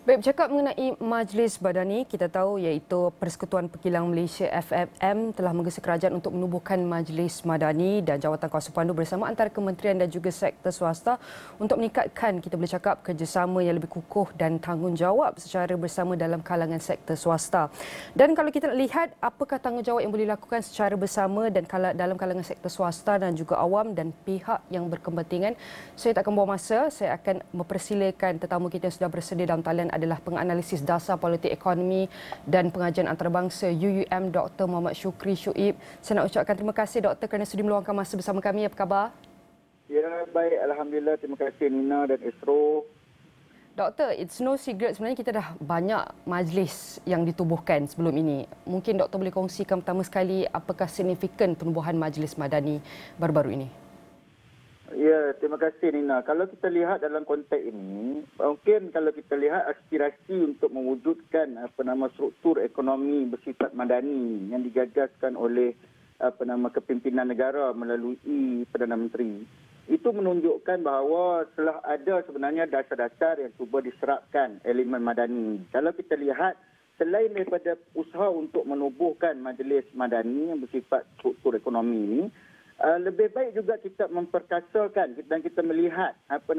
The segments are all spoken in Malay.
Baik, bercakap mengenai Majlis Madani, kita tahu iaitu Persekutuan Pekilang Malaysia FFM telah menggesa kerajaan untuk menubuhkan Majlis Madani dan Jawatan Kuasa Pandu bersama antara kementerian dan juga sektor swasta untuk meningkatkan, kita boleh cakap, kerjasama yang lebih kukuh dan tanggungjawab secara bersama dalam kalangan sektor swasta. Dan kalau kita nak lihat apakah tanggungjawab yang boleh dilakukan secara bersama dan dalam kalangan sektor swasta dan juga awam dan pihak yang berkepentingan, saya tak akan buang masa, saya akan mempersilakan tetamu kita yang sudah bersedia dalam talian adalah penganalisis dasar politik ekonomi dan pengajian antarabangsa UUM Dr. Muhammad Shukri Shuib. Saya nak ucapkan terima kasih Dr. kerana sudi meluangkan masa bersama kami. Apa khabar? Ya, baik. Alhamdulillah. Terima kasih Nina dan Esro. Doktor, it's no secret sebenarnya kita dah banyak majlis yang ditubuhkan sebelum ini. Mungkin doktor boleh kongsikan pertama sekali apakah signifikan penubuhan Majlis Madani baru-baru ini? Ya, terima kasih Nina. Kalau kita lihat dalam konteks ini, mungkin kalau kita lihat aspirasi untuk mewujudkan struktur ekonomi bersifat madani yang digagaskan oleh kepimpinan negara melalui Perdana Menteri, itu menunjukkan bahawa telah ada sebenarnya dasar-dasar yang cuba diserapkan elemen madani. Kalau kita lihat, selain daripada usaha untuk menubuhkan Majlis Madani yang bersifat struktur ekonomi ini, lebih baik juga kita memperkasakan dan kita melihat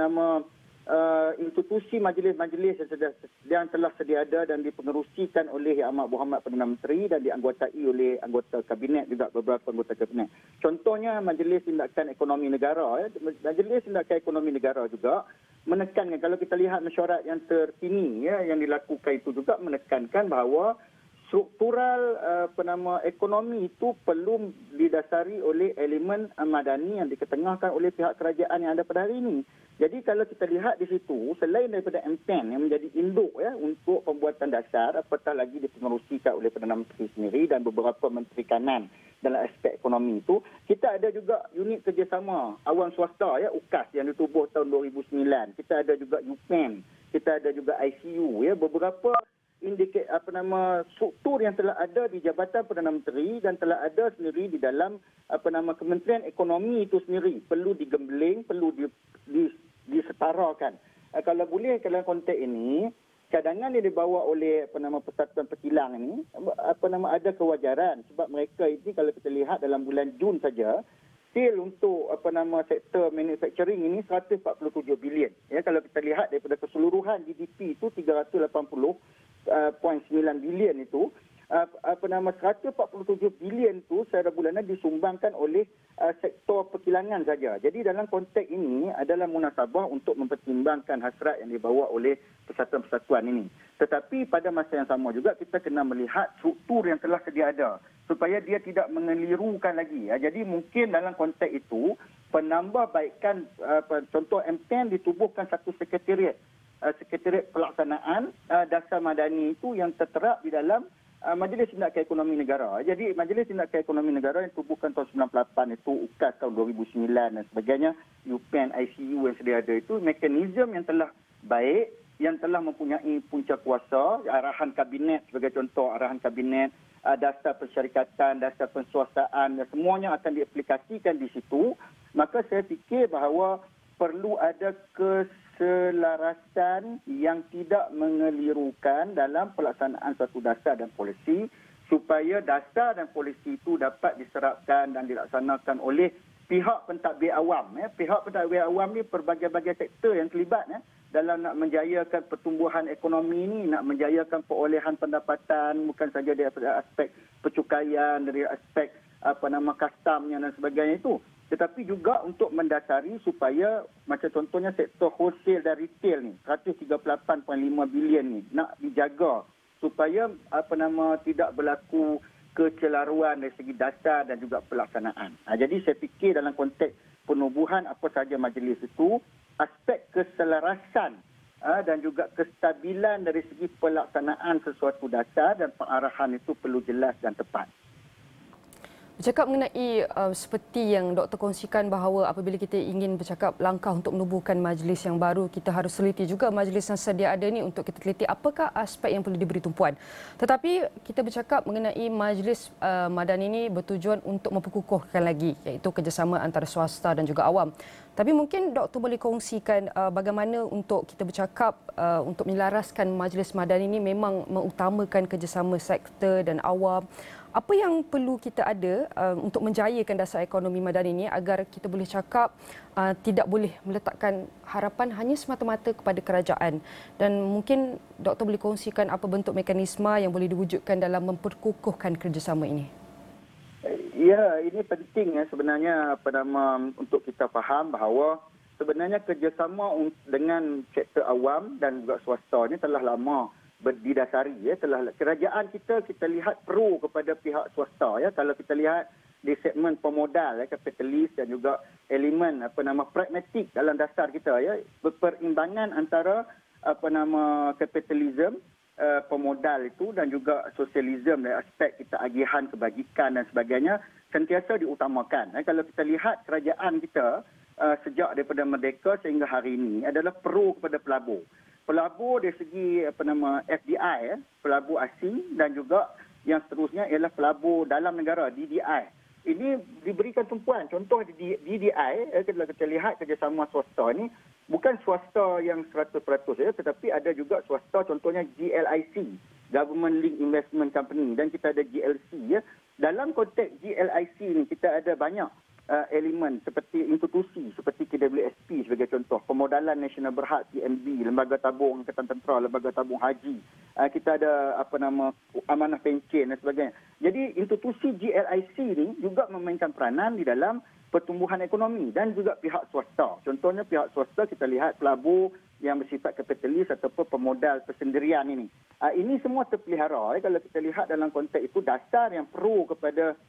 institusi majlis-majlis yang telah sedia ada dan dipengerusikan oleh Yang Amat Berhormat Perdana Menteri dan dianggotai oleh anggota kabinet juga, beberapa anggota kabinet. Contohnya Majlis Tindakan Ekonomi Negara. Majlis Tindakan Ekonomi Negara juga menekankan, kalau kita lihat mesyuarat yang terkini yang dilakukan itu juga menekankan bahawa struktural ekonomi itu perlu didasari oleh elemen madani yang diketengahkan oleh pihak kerajaan yang ada pada hari ini. Jadi kalau kita lihat di situ, selain daripada MPN yang menjadi induk untuk pembuatan dasar, apatah lagi dipengerusikan oleh Perdana Menteri sendiri dan beberapa menteri kanan dalam aspek ekonomi itu, kita ada juga unit kerjasama awam swasta UKAS yang ditubuh tahun 2009. Kita ada juga UPEN, kita ada juga ICU beberapa struktur yang telah ada di Jabatan Perdana Menteri dan telah ada sendiri di dalam Kementerian Ekonomi itu sendiri perlu digembeling, perlu disetarakan. Kalau boleh dalam konteks ini, cadangan yang dibawa oleh Persatuan Pekilang ini ada kewajaran sebab mereka ini kalau kita lihat dalam bulan Jun saja, sale untuk sektor manufacturing ini 147 bilion. Ya, kalau kita lihat daripada keseluruhan GDP itu 380.9 bilion itu, 147 bilion itu secara bulanan disumbangkan oleh sektor perkilangan saja. Jadi dalam konteks ini adalah munasabah untuk mempertimbangkan hasrat yang dibawa oleh persatuan-persatuan ini. Tetapi pada masa yang sama juga kita kena melihat struktur yang telah sedia ada supaya dia tidak mengelirukan lagi. Jadi mungkin dalam konteks itu penambahbaikan, contoh MPN ditubuhkan satu sekretariat pelaksanaan dasar madani itu yang tertera di dalam Majlis Tindakan Ekonomi Negara. Jadi Majlis Tindakan Ekonomi Negara yang tubuhkan tahun 98 itu, UKAS tahun 2009 dan sebagainya, UPEN, ICU yang sedia ada itu, mekanisme yang telah baik, yang telah mempunyai punca kuasa, arahan kabinet sebagai contoh, arahan kabinet, dasar persyarikatan, dasar penswastaan, semuanya akan diaplikasikan di situ. Maka saya fikir bahawa perlu ada keselarasan yang tidak mengelirukan dalam pelaksanaan suatu dasar dan polisi supaya dasar dan polisi itu dapat diserapkan dan dilaksanakan oleh pihak pentadbir awam. Pihak pentadbir awam ni berbagai-bagai sektor yang terlibat dalam nak menjayakan pertumbuhan ekonomi ini, nak menjayakan perolehan pendapatan bukan saja dari aspek percukaian, dari aspek kastamnya dan sebagainya itu, tetapi juga untuk mendasari supaya macam contohnya sektor wholesale dan retail ni 138.5 bilion ni nak dijaga supaya tidak berlaku kecelaruan dari segi dasar dan juga pelaksanaan. Jadi saya fikir dalam konteks penubuhan apa sahaja majlis itu, aspek keselarasan dan juga kestabilan dari segi pelaksanaan sesuatu dasar dan pengarahan itu perlu jelas dan tepat. Bercakap mengenai seperti yang doktor kongsikan bahawa apabila kita ingin bercakap langkah untuk menubuhkan majlis yang baru, kita harus teliti juga majlis yang sedia ada ni untuk kita teliti apakah aspek yang perlu diberi tumpuan. Tetapi kita bercakap mengenai majlis madani ini bertujuan untuk memperkukuhkan lagi iaitu kerjasama antara swasta dan juga awam. Tapi mungkin doktor boleh kongsikan bagaimana untuk kita bercakap untuk menyelaraskan Majlis Madani ini memang mengutamakan kerjasama sektor dan awam. Apa yang perlu kita ada untuk menjayakan dasar ekonomi madani ini agar kita boleh cakap tidak boleh meletakkan harapan hanya semata-mata kepada kerajaan. Dan mungkin doktor boleh kongsikan apa bentuk mekanisme yang boleh diwujudkan dalam memperkukuhkan kerjasama ini. Ya, ini penting sebenarnya untuk kita faham bahawa sebenarnya kerjasama dengan sektor awam dan juga swasta ini telah lama didasari. Kerajaan kita lihat pro kepada pihak swasta. Kalau kita lihat di segmen pemodal, kapitalis dan juga elemen pragmatik dalam dasar kita, perimbangan antara kapitalisme, pemodal itu dan juga sosialisme dari aspek kita agihan kebajikan dan sebagainya sentiasa diutamakan. Kalau kita lihat kerajaan kita sejak daripada merdeka sehingga hari ini adalah pro kepada pelabur. Pelabur dari segi FDI, pelabur asing, dan juga yang seterusnya ialah pelabur dalam negara, DDI. Ini diberikan tumpuan. Contoh di DDI, kalau kita lihat kerjasama swasta ini, bukan swasta yang 100%, tetapi ada juga swasta, contohnya GLIC, Government Link Investment Company, dan kita ada GLC. Dalam konteks GLIC ini, kita ada banyak elemen seperti institusi seperti KWSP sebagai contoh, Pemodalan Nasional Berhad PNB, Lembaga Tabung Angkatan Tentera, Lembaga Tabung Haji, kita ada amanah pencen dan sebagainya. Jadi institusi GLIC ini juga memainkan peranan di dalam pertumbuhan ekonomi dan juga pihak swasta. Contohnya pihak swasta kita lihat pelabur yang bersifat kapitalis ataupun pemodal persendirian ini. Ini semua terpelihara. Kalau kita lihat dalam konteks itu, dasar yang pro kepada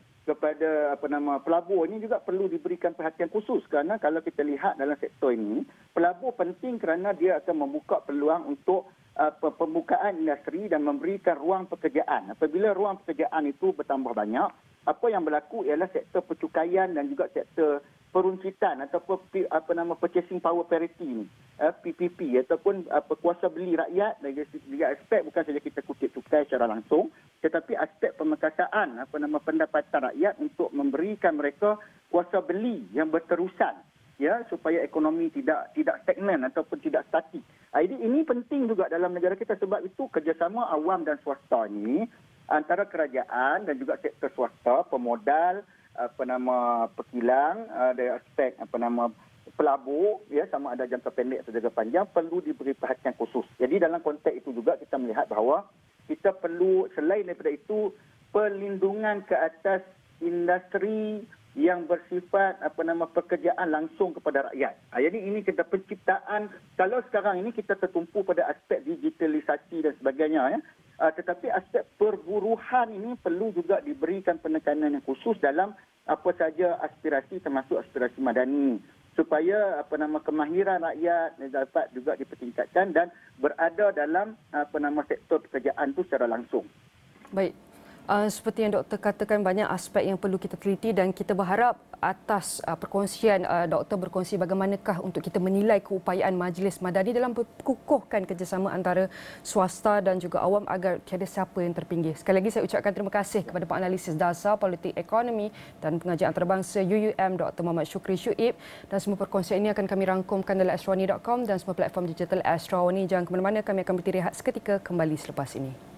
pelabur ini juga perlu diberikan perhatian khusus, kerana kalau kita lihat dalam sektor ini, pelabur penting kerana dia akan membuka peluang untuk pembukaan industri dan memberikan ruang pekerjaan. Apabila ruang pekerjaan itu bertambah banyak, apa yang berlaku ialah sektor percukaian dan juga sektor peruncitan ataupun purchasing power parity ini, PPP ataupun kuasa beli rakyat dari aspek bukan saja kita kutip cukai secara langsung, tetapi aspek pemekasaan pendapatan rakyat untuk memberikan mereka kuasa beli yang berterusan, supaya ekonomi tidak stagnan ataupun tidak statik. Ini penting juga dalam negara kita. Sebab itu kerjasama awam dan swasta ini antara kerajaan dan juga sektor swasta, pemodal, pekilang, dari aspek pelabur, sama ada jangka pendek atau jangka panjang, perlu diberi perhatian khusus. Jadi dalam konteks itu juga kita melihat bahawa kita perlu selain daripada itu perlindungan ke atas industri yang bersifat pekerjaan langsung kepada rakyat. Jadi ini kita penciptaan, kalau sekarang ini kita tertumpu pada aspek digitalisasi dan sebagainya, tetapi aspek perburuhan ini perlu juga diberikan penekanan yang khusus dalam apa saja aspirasi, termasuk aspirasi madani, supaya kemahiran rakyat dapat juga dipertingkatkan dan berada dalam sektor pekerjaan itu secara langsung. Baik. Seperti yang doktor katakan, banyak aspek yang perlu kita teliti dan kita berharap atas perkongsian doktor berkongsi bagaimanakah untuk kita menilai keupayaan Majlis Madani dalam berkukuhkan kerjasama antara swasta dan juga awam agar tiada siapa yang terpinggir. Sekali lagi saya ucapkan terima kasih kepada penganalisis dasar politik ekonomi dan pengajian antarabangsa UUM Dr. Muhammad Shukri Syuib, dan semua perkongsian ini akan kami rangkumkan dalam astrawani.com dan semua platform digital Astrawani. Jangan ke mana-mana, kami akan berhenti rehat seketika, kembali selepas ini.